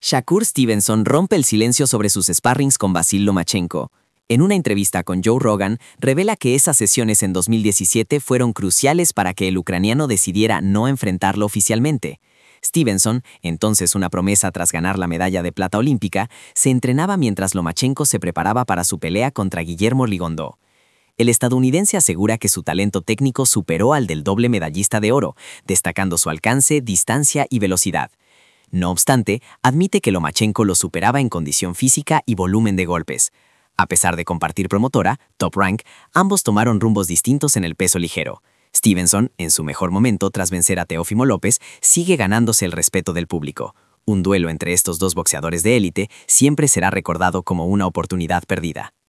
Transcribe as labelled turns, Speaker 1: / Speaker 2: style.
Speaker 1: Shakur Stevenson rompe el silencio sobre sus sparrings con Vasil Lomachenko. En una entrevista con Joe Rogan, revela que esas sesiones en 2017 fueron cruciales para que el ucraniano decidiera no enfrentarlo oficialmente. Stevenson, entonces una promesa tras ganar la medalla de plata olímpica, se entrenaba mientras Lomachenko se preparaba para su pelea contra Guillermo Rigondeaux. El estadounidense asegura que su talento técnico superó al del doble medallista de oro, destacando su alcance, distancia y velocidad. No obstante, admite que Lomachenko lo superaba en condición física y volumen de golpes. A pesar de compartir promotora, Top Rank, ambos tomaron rumbos distintos en el peso ligero. Stevenson, en su mejor momento tras vencer a Teófimo López, sigue ganándose el respeto del público. Un duelo entre estos dos boxeadores de élite siempre será recordado como una oportunidad perdida.